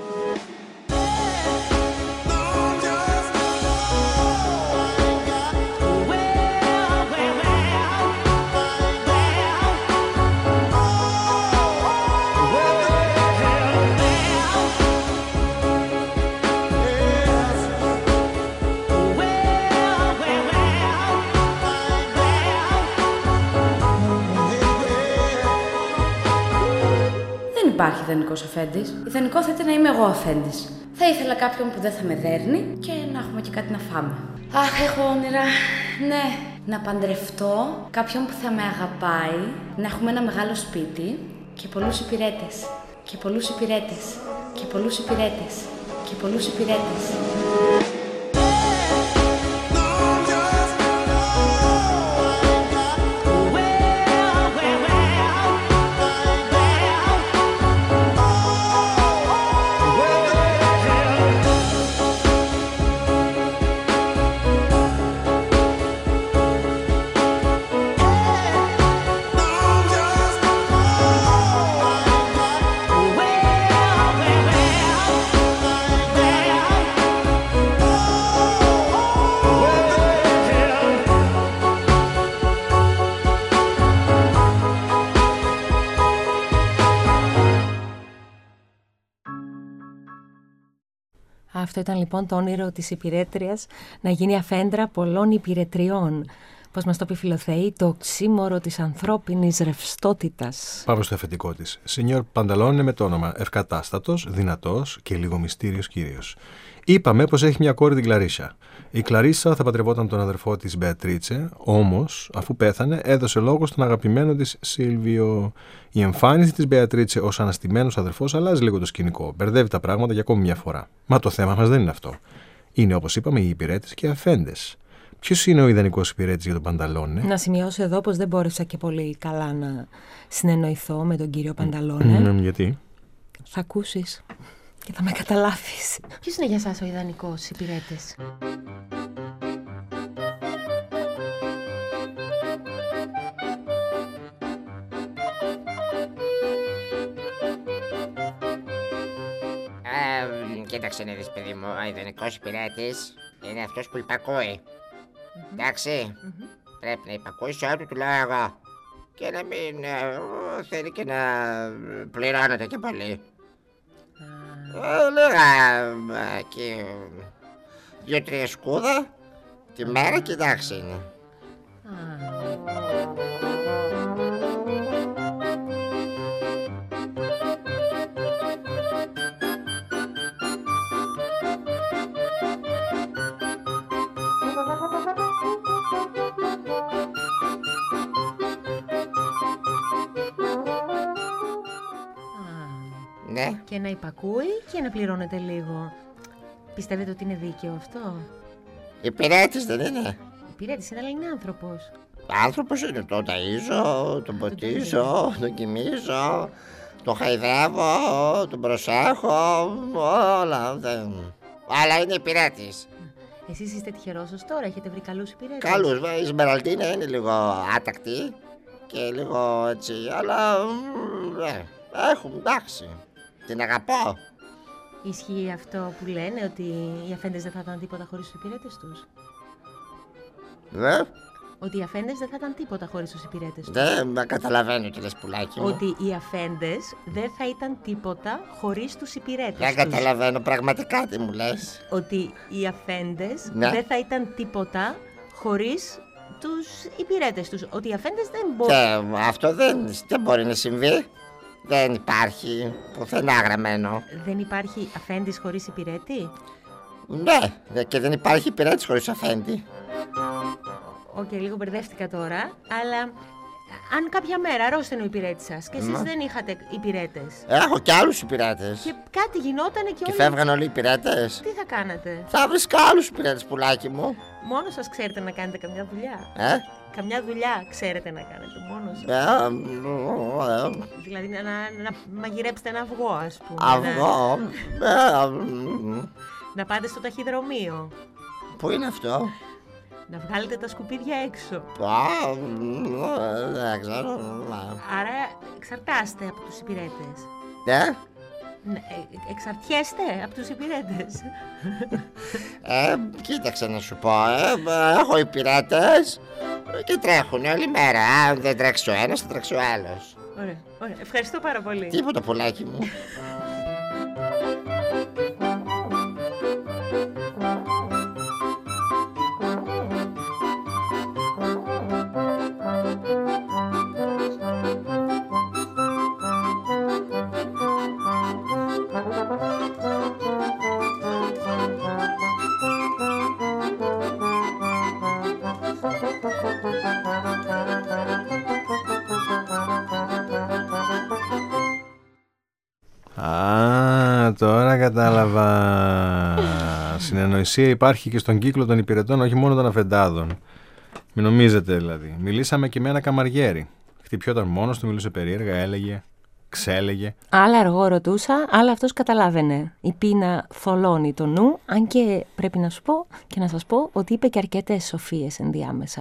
Δεν υπάρχει ιδανικός αφέντης. Ιδανικό θα ήταν να είμαι εγώ αφέντης. Θα ήθελα κάποιον που δεν θα με δέρνει και να έχουμε και κάτι να φάμε. Αχ, έχω όνειρα. Ναι. Να παντρευτώ κάποιον που θα με αγαπάει, να έχουμε ένα μεγάλο σπίτι και πολλούς υπηρέτες. Και πολλούς υπηρέτες. Και πολλούς υπηρέτες. Και πολλούς υπηρέτες. Αυτό ήταν λοιπόν το όνειρο της υπηρέτριας, να γίνει αφέντρα πολλών υπηρετριών. Πώς μας το πει Φιλοθέη, το οξύμορο της ανθρώπινης ρευστότητας. Πάμε στο αφεντικό της. Σινιόρ Πανταλόνε με το όνομα ευκατάστατος, δυνατός και λίγο μυστήριος κύριος. Είπαμε πως έχει μια κόρη, την Κλαρίσα. Η Κλαρίσα θα παντρευόταν τον αδερφό της Μπεατρίτσε, όμως, αφού πέθανε, έδωσε λόγο στον αγαπημένο της Σίλβιο. Η εμφάνιση της Μπεατρίτσε ως αναστημένος αδερφός αλλάζει λίγο το σκηνικό. Μπερδεύει τα πράγματα για ακόμη μια φορά. Μα το θέμα μας δεν είναι αυτό. Είναι, όπως είπαμε, οι υπηρέτες και οι αφέντες. Ποιος είναι ο ιδανικός υπηρέτης για τον Πανταλόνε? Να σημειώσω εδώ πως δεν μπόρεσα και πολύ καλά να συνεννοηθώ με τον κύριο Πανταλόνε. Mm, γιατί? Θα ακούσεις και θα με καταλάβεις. Ποιος είναι για σας ο ιδανικός υπηρέτης? Ε, κοίταξε να δεις, παιδί μου, ο ιδανικός υπηρέτης είναι αυτός που υπακούει. Mm-hmm. Εντάξει, mm-hmm. πρέπει να υπακούει σε ό,τι του λέω εγώ και να μην ε, θέλει και να πληρώνεται και πολύ. Mm. Ε, λίγα ε, και δύο-τρία σκούδα τη μέρα και εντάξει είναι. Mm. Ναι. Και να υπακούει και να πληρώνεται λίγο. Πιστεύετε ότι είναι δίκαιο αυτό? Υπηρέτης δεν είναι? Υπηρέτης είναι, αλλά είναι άνθρωπος. Άνθρωπος είναι, τον ταΐζω, τον ποτίζω, τον κοιμίζω, τον χαϊδεύω, τον προσέχω, όλα. Δεν... Αλλά είναι υπηρέτης. Εσείς είστε τυχερός ως τώρα, έχετε βρει καλούς υπηρέτες? Καλούς, η Σμεραλτίνα είναι λίγο άτακτη και λίγο έτσι, αλλά ναι, έχουμε, εντάξει, την αγαπώ. Ισχύει αυτό που λένε, ότι οι αφέντες δεν θα ήταν τίποτα χωρίς τους υπηρέτες τους? Ναι. Ότι οι αφέντες δεν θα ήταν τίποτα χωρίς τους υπηρέτες τους. Δεν με καταλαβαίνω τι λες, πουλάκι μου. Ότι οι αφέντες δεν θα ήταν τίποτα χωρίς τους υπηρέτες δεν τους. Δεν καταλαβαίνω πραγματικά τι μου λες. Ότι οι αφέντες ναι. δεν θα ήταν τίποτα χωρίς τους υπηρέτες τους. Ότι οι αφέντες δεν μπορούν... Και αυτό δεν, δεν μπορεί να συμβεί. Δεν υπάρχει πουθενά γραμμένο. Δεν υπάρχει αφέντης χωρίς υπηρέτη? Ναι, και δεν υπάρχει υπηρέτης χωρίς αφέντη. Οκ, okay, λίγο μπερδεύτηκα τώρα, αλλά αν κάποια μέρα αρρώστηνε ο υπηρέτης σας και εσείς mm. δεν είχατε υπηρέτες. Έχω κι άλλους υπηρέτες. Και κάτι γινότανε και, και όλοι... φεύγαν όλοι οι υπηρέτες. Τι θα κάνατε? Θα βρεις κι άλλους υπηρέτες, πουλάκι μου. Μόνο σας ξέρετε να κάνετε καμιά δουλειά? Ε? Καμιά δουλειά ξέρετε να κάνετε μόνο σας? Ε, ε, δηλαδή να, να, να μαγειρέψετε ένα αυγό, ας πούμε. Αυγό? Να... Ε, να πάτε στο ταχυδρομείο. Πού είναι αυτό? Να βγάλετε τα σκουπίδια έξω. Α, δεν ξέρω. Άρα εξαρτάστε από τους υπηρέτες. Ναι. Ναι, εξαρτιέστε από τους υπηρέτες. Ε, κοίταξε να σου πω, ε, έχω υπηρέτες και τρέχουν όλη μέρα. Αν δεν τρέξει ο ένας, θα τρέξει ο άλλος. Ωραία, ωραία. Ευχαριστώ πάρα πολύ. Τίποτα, πουλάκι μου. Α, τώρα κατάλαβα. Συνεννοησία υπάρχει και στον κύκλο των υπηρετών, όχι μόνο των αφεντάδων. Μην νομίζετε δηλαδή. Μιλήσαμε και με ένα καμαριέρι. Χτυπιόταν μόνος του, μιλούσε περίεργα, έλεγε, ξέλεγε. Άλλα αργό ρωτούσα, αλλά αυτός καταλάβαινε. Η πείνα θολώνει το νου, αν και πρέπει να σου πω και να σας πω ότι είπε και αρκετές σοφίες ενδιάμεσα.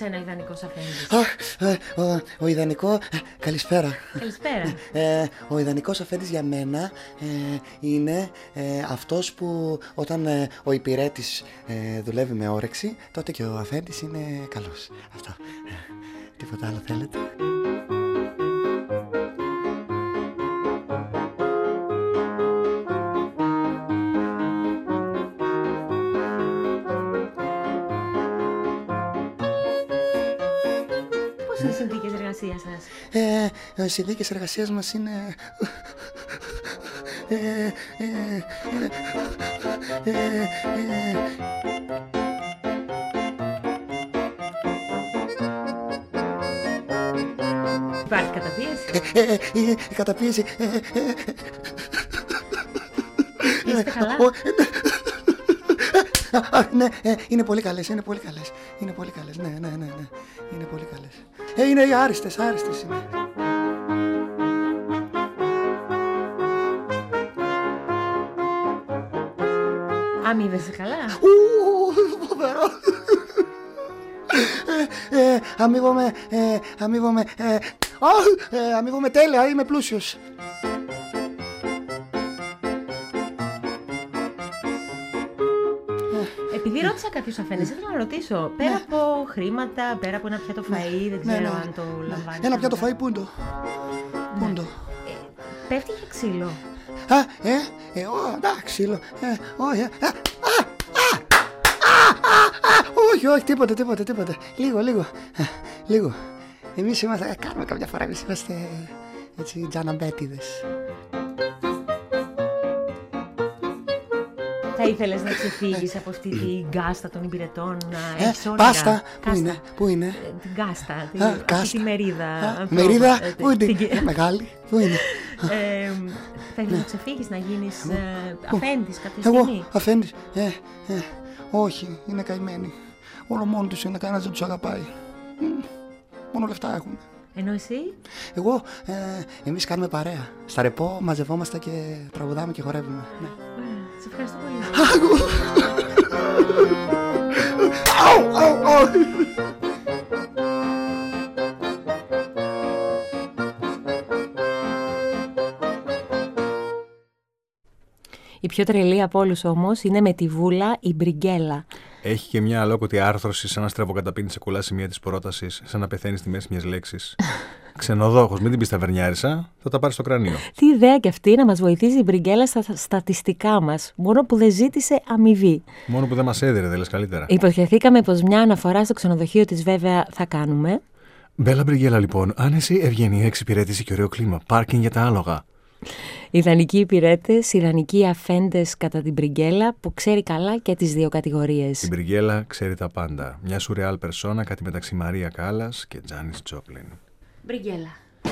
σένα ιδανικός αφέντης? Ο, ο, ο ιδανικό... ε, Καλησπέρα. Καλησπέρα. Ε, ο ιδανικός αφέντης για μένα ε, είναι ε, αυτός που όταν ε, ο υπηρέτης ε, δουλεύει με όρεξη, τότε και ο αφέντης είναι καλός. Αυτό. Ε, τίποτα άλλο θέλετε? Πώς είναι οι συνθήκες εργασίας σας? Ε, οι συνθήκες εργασίας μας είναι... Ε, ε, ε, ε, ε, Υπάρχει καταπίεση? ε, ε, ε, η καταπίεση... ε, ε, ε, Είστε καλά? Α, ναι, ε, είναι πολύ καλές, είναι πολύ καλές. Είναι πολύ καλές, ναι, ναι, ναι, ναι. Είναι πολύ καλές. Ε, είναι οι άριστες, άριστες είναι. Αμείβεσαι καλά? Ου, φοβερό. Ε, ε, αμείβομαι, ε, αμείβομαι, ε, ε, αμείβομαι τέλεια, είμαι πλούσιος. Επειδή ρώτησα κάποιους αφέντες, ήθελα να ρωτήσω, πέρα Ναι. από χρήματα, πέρα από ένα πιάτο φαΐ, δεν Ναι, ξέρω ναι. αν το λαμβάνεις. Ένα πιάτο φαΐ, πού είναι το? Πού είναι το? Πέφτει για ξύλο. Α, ε, ε, ω, εντάξει, ξύλο. Ε, όχι, ε, α, α, α, α, α, όχι, όχι, τίποτε, τίποτε, τίποτε. Λίγο, λίγο, ε, λίγο. Εμείς είμαστε, ε, κάνουμε κάποια φορά, εμείς είμαστε έτσι τζαναμπέτιδες. Θα ήθελες να ξεφύγεις από αυτή την κάστα των υπηρετών, να Ε, έχεις όνειρα? πάστα, πού Κάστα. είναι, πού είναι? Ε, Την κάστα, την, Α, αυτή κάστα. τη μερίδα. Α, ανθρώπων. μερίδα, Ε, πού είναι? την- Ε, Μεγάλη, πού είναι? Ε, θα ήθελες να ξεφύγεις, να γίνεις ε, αφέντης κάποια Εγώ, στιγμή? αφέντης, ε, ε, όχι, είναι καημένοι. Όλο μόνο τους είναι, κανένας δεν τους αγαπάει. Μ, Μόνο λεφτά έχουν. Ενώ εσύ? Εγώ, ε, εμείς κάνουμε παρέα. Στα ρεπό μαζευόμαστε και τραγουδάμε και χορεύουμε. Ναι. Σε ευχαριστώ πολύ. Αου, αου, αου. Η πιο τρελή από όλους όμως είναι με τη βούλα η Μπριγκέλα. Έχει και μια αλόκοτη άρθρωση σαν να στραβοκαταπίνει σε κουλά σημεία της πρότασης, σαν να πεθαίνει στη μέση μιας λέξης. Ξενοδόχος, μην την πεις ταβερνιάρισα, θα τα πάρει στο κρανίο. Τι ιδέα κι αυτή να μας βοηθήσει η Μπριγκέλα στα στατιστικά μας, μόνο που δεν ζήτησε αμοιβή. Μόνο που δεν μας έδερε, δεν λες καλύτερα. Υποσχεθήκαμε πως μια αναφορά στο ξενοδοχείο της βέβαια θα κάνουμε. Μπέλα Μπριγκέλα, λοιπόν, άνεση, ευγενή εξυπηρέτηση και ωραίο κλίμα. Πάρκινγκ για τα άλογα. Ιδανικοί υπηρέτες, ιδανικοί αφέντες κατά την Μπριγκέλα που ξέρει καλά και τις δύο κατηγορίες. Η Μπριγκέλα ξέρει τα πάντα. Μια σουρεάλ περσόνα, κάτι μεταξύ Μαρία Κάλλας και Τζάνις Τζόπλιν. Μπριγκέλα.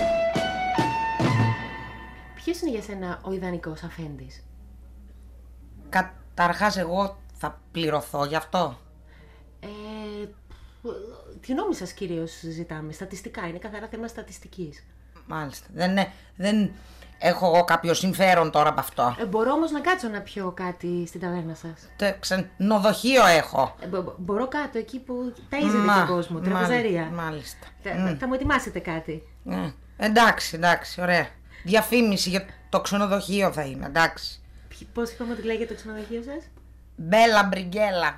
Ποιος είναι για σένα ο ιδανικός αφέντης? Καταρχάς εγώ θα πληρωθώ γι' αυτό. Ε, τι νόμισας κυρίως ζητάμε, στατιστικά, είναι καθαρά θέμα στατιστικής. Μάλιστα. Δεν, δεν έχω εγώ κάποιο συμφέρον τώρα από αυτό. Ε, μπορώ όμως να κάτσω να πιω κάτι στην ταβέρνα σας. Τε, ξενοδοχείο έχω. Ε, μπο- μπορώ κάτω, εκεί που ταΐζεται και ο κόσμο, τραπεζαρία. Μάλιστα. Θα, Mm. θα μου ετοιμάσετε κάτι. Mm. Εντάξει, εντάξει, ωραία. Διαφήμιση για το ξενοδοχείο θα είναι, εντάξει. Π- Πώς είπαμε ότι λέγεται το ξενοδοχείο σας? Μπέλα Μπριγκέλα.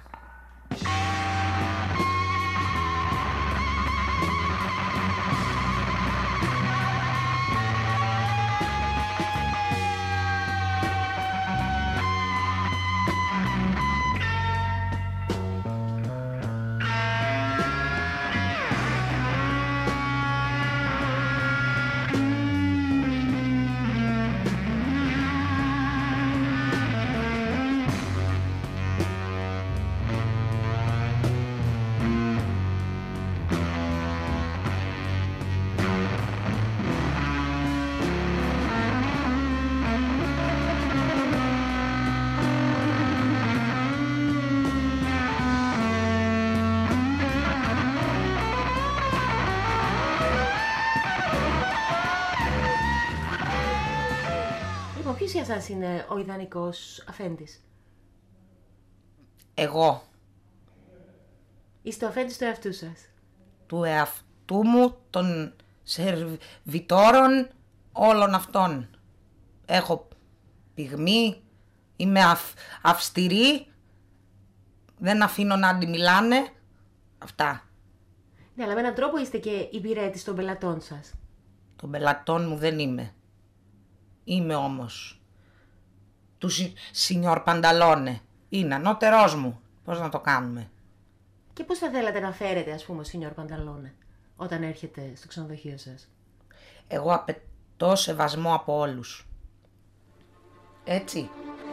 Λοιπόν, ποιος για σας είναι ο ιδανικός αφέντης? Εγώ. Είστε ο αφέντης του εαυτού σας. του εαυτού μου, των σερβιτόρων, όλων αυτών. Έχω πυγμή, είμαι αυ, αυστηρή, δεν αφήνω να αντιμιλάνε, αυτά. Ναι, αλλά με έναν τρόπο είστε και υπηρέτης των πελατών σας. Των πελατών μου δεν είμαι. Είμαι όμως του Σινιόρ Πανταλόνε. Είναι ανώτερός μου. Πώς να το κάνουμε. Και πώς θα θέλατε να φέρετε, ας πούμε, ο Σινιόρ Πανταλόνε όταν έρχεται στο ξενοδοχείο σας? Εγώ απαιτώ σεβασμό από όλους. Έτσι.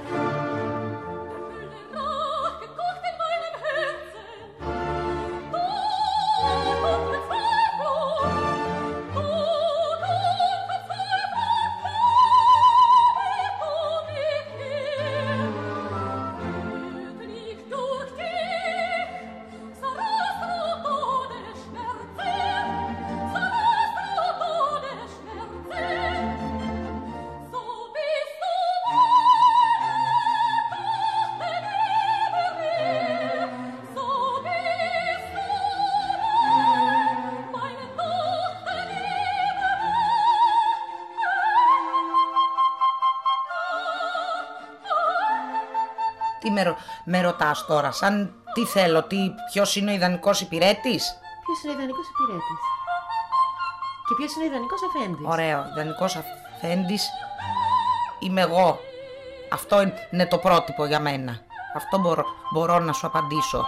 Τι με, ρω... με ρωτάς τώρα, σαν τι θέλω, τι... ποιος είναι ο ιδανικός υπηρέτης? Ποιος είναι ο ιδανικός υπηρέτης? Και ποιος είναι ο ιδανικός αφέντης? Ωραίο, ιδανικός αφέντης είμαι εγώ. Αυτό είναι το πρότυπο για μένα. Αυτό μπορώ, μπορώ να σου απαντήσω.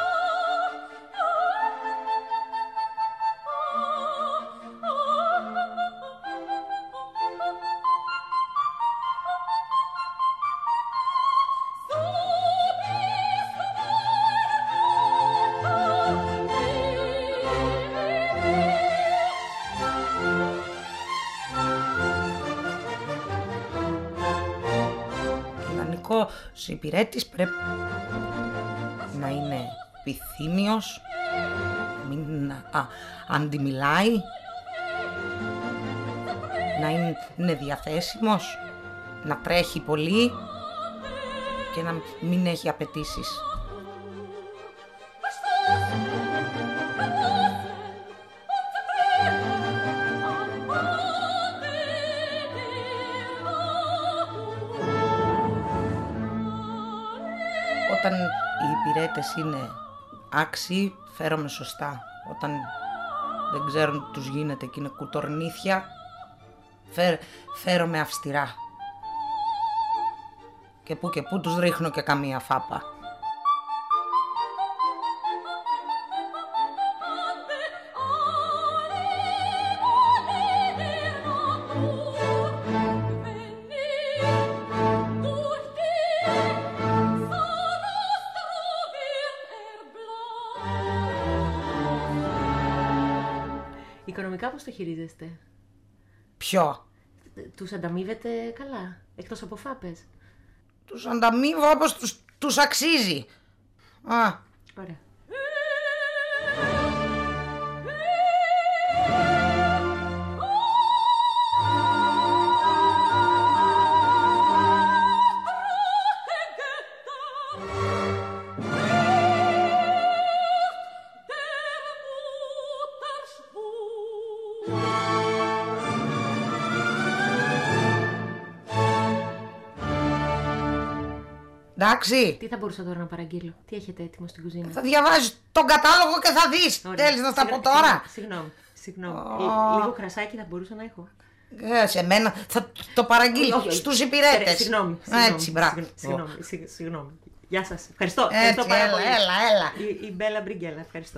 Ο υπηρέτης πρέπει να είναι πυθύνιος, μην α, αντιμιλάει, να είναι, είναι διαθέσιμος, να τρέχει πολύ και να μην έχει απαιτήσεις. Όταν οι υπηρέτες είναι άξιοι, φέρομαι σωστά. Όταν δεν ξέρουν τι τους γίνεται και είναι κουτορνήθια, φέρ, φέρομαι αυστηρά. Και που και που τους ρίχνω και καμία φάπα. Οικονομικά πώς το χειρίζεστε? Ποιο? Τους ανταμείβετε καλά, εκτός από φάπες? Τους ανταμείβω όπως τους, τους αξίζει. Α. Ωραία. Εντάξει. Τι θα μπορούσα τώρα να παραγγείλω? Τι έχετε έτοιμο στην κουζίνα? Θα διαβάζεις τον κατάλογο και θα δεις. Θέλεις να τα πω τώρα? Συγγνώμη, συγγνώμη. Oh. Λίγο κρασάκι θα μπορούσα να έχω? Ε, σε μένα θα το παραγγείλω στους υπηρέτες. Συγγνώμη. Έτσι, μπράβο. Συγγνώμη. Γεια σας. Ευχαριστώ. Ευχαριστώ πάρα πολύ. Έλα, έλα. Η, η Μπέλα Μπριγκέλα. Ευχαριστώ.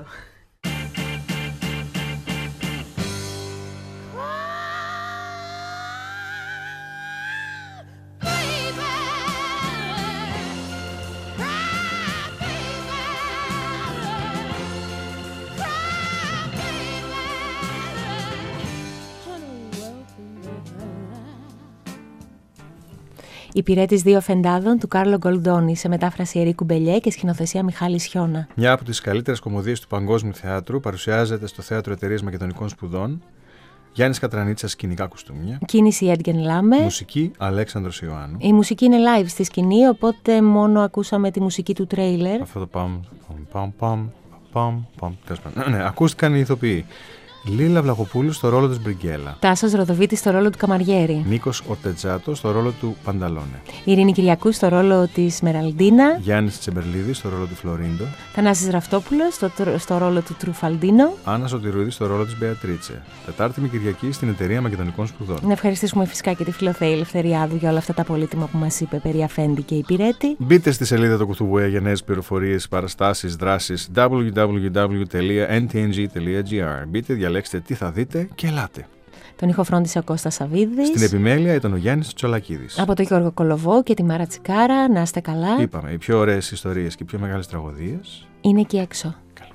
Υπηρέτης δύο φεντάδων του Κάρλο Γκολντόνι σε μετάφραση Ερίκου Μπελιέ και σκηνοθεσία Μιχάλη Σιώνα. Μια από τις καλύτερες κωμωδίες του παγκόσμιου θεάτρου παρουσιάζεται στο Θέατρο Εταιρείας Μακεδονικών Σπουδών. Γιάννης Κατρανίτσας, σκηνικά κουστούμια. Κίνηση Έντγεν Λάμε. Μουσική Αλέξανδρος Ιωάννου. Η μουσική είναι live στη σκηνή, οπότε μόνο ακούσαμε τη μουσική του τρέιλερ. Αυτό το παμ, παμ, παμ, παμ, παμ. Ναι, ακούστηκαν οι ηθοποιοί. Λίλα Βλαχοπούλου στο ρόλο της Μπριγκέλα. Τάσος Ροδοβίτης στο ρόλο του Καμαριέρη. Νίκος Ορτετζάτο στο ρόλο του Πανταλόνε. Ειρήνη Κυριακού στο ρόλο της Μεραλντίνα. Γιάννης Τσεμπερλίδης στο ρόλο του Φλωρίντο. Θανάσης Ραφτόπουλος στο, στο ρόλο του Τρουφαλντίνο. Άννα Σωτηρούδη στο ρόλο της Μπεατρίτσε. Τετάρτη με Κυριακή στην Εταιρεία Μακεδονικών Σπουδών. Να ευχαριστήσουμε φυσικά και τη Φιλοθέη Ελευθεριάδου για όλα αυτά τα πολύτιμα που μας είπε περί Αφέντη και Υπηρέτη. Μπείτε στη σελίδα του Κουθουβουέ για νέες πληροφορίες, παραστάσεις, δράσεις double-u double-u double-u τελεία εν τι εν τζι τελεία τζι άρ. Μπείτε, διαλέξτε τι θα δείτε και ελάτε. Τον ήχο φρόντισε ο Κώστας Σαβίδης. Στην επιμέλεια ήταν ο Γιάννης Τσολακίδης. Από τον Γιώργο Κολοβό και τη Μάρα Τσικάρα, να είστε καλά. Είπαμε, οι πιο ωραίες ιστορίες και οι πιο μεγάλες τραγωδίες είναι εκεί έξω.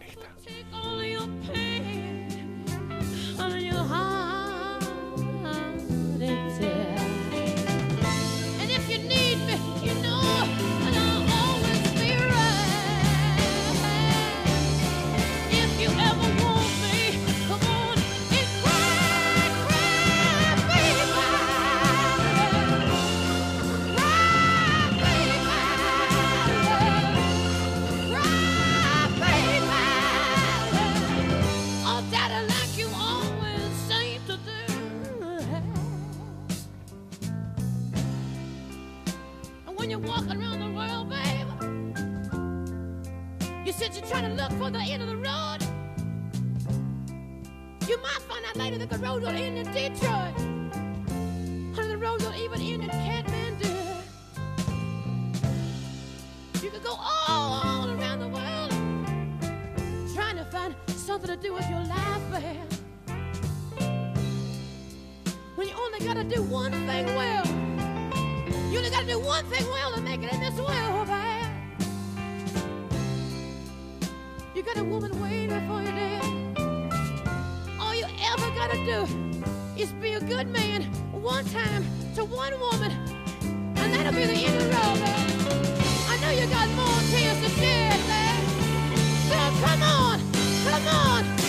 Is be a good man one time to one woman, and that'll be the end of the road, man. I know you got more tears to shed, man. So come on, come on.